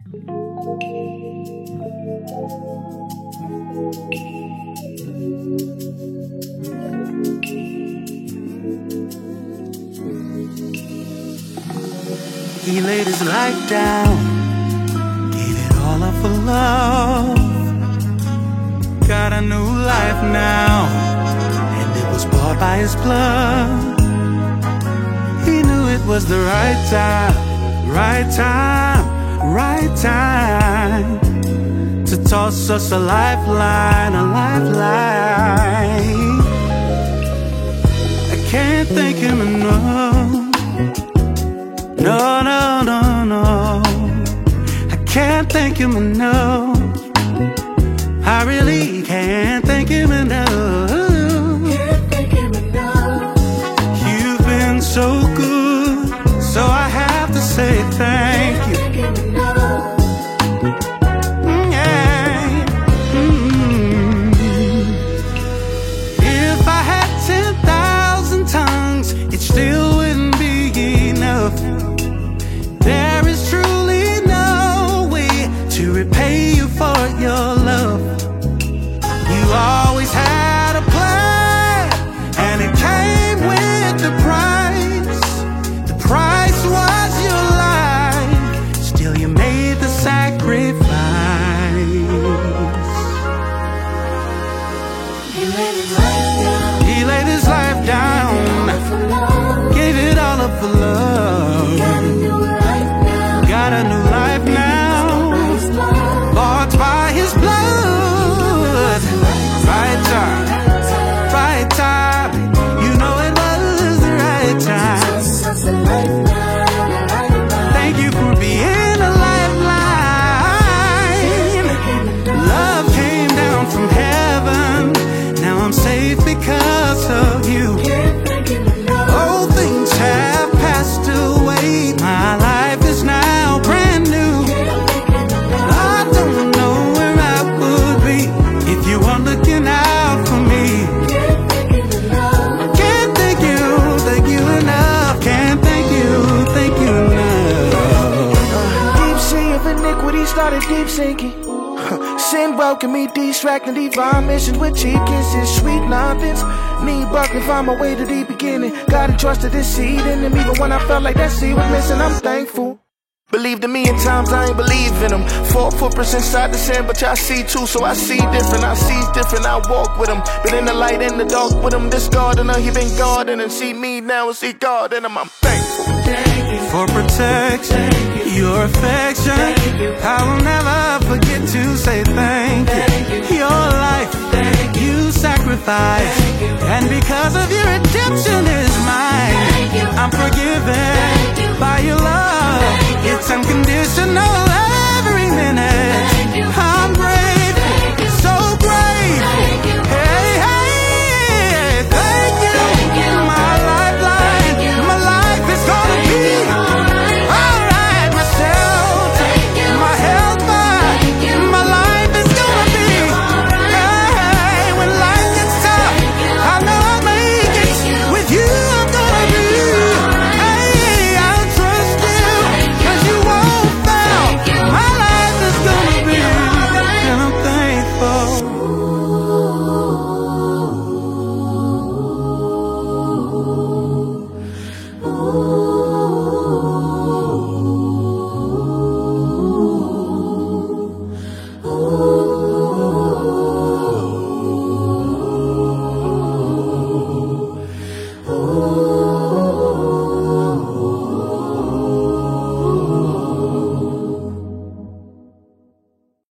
He laid his life down, gave it all up for love. Got a new life now, and it was bought by his blood. He knew it was the right time, right time, right time to toss us a lifeline, a lifeline. I can't thank him enough. No, no, no, no, I can't thank him enough. I really can't thank him enough. Can't thank him enough. You've been so good, so I have to say thank you. Can't thank him enough. If I had 10,000 tongues, it still wouldn't be enough. There is truly no way to repay you for your love. You always had a plan, and it came with the price. The price was your life, still you made the sacrifice. He laid his life down. He laid his life down, gave it all up for love. Got a new life now, bought by his blood. Right time, right time, you know it was the right time. Thank you for being a lifeline. Love came down from heaven, now I'm safe because of you. Old things have passed away, my life is now brand new. I don't know where I would be if you weren't looking out for me. Can't thank you enough. Can't thank you enough. Deep sea of iniquity started deep sinking. Sin welcomed me, distracting divine missions with cheap kisses, sweet nothings. Need buckling, find my way to the beginning. God entrusted this seed in him, even when I felt like that seed was missing. I'm thankful. Believed in me in times I ain't believe in him. 4 footprints inside the sand, but y'all see too, so I see different. I see different, I walk with him. Been in the light, in the dark with him. This gardener, he been guarding, and see me now and see God in him. I'm thankful. For protection, your affection, I will never forget to say thank you. Your life, you sacrificed, and because of your redemption is mine. I'm forgiven by your love. It's unconditional.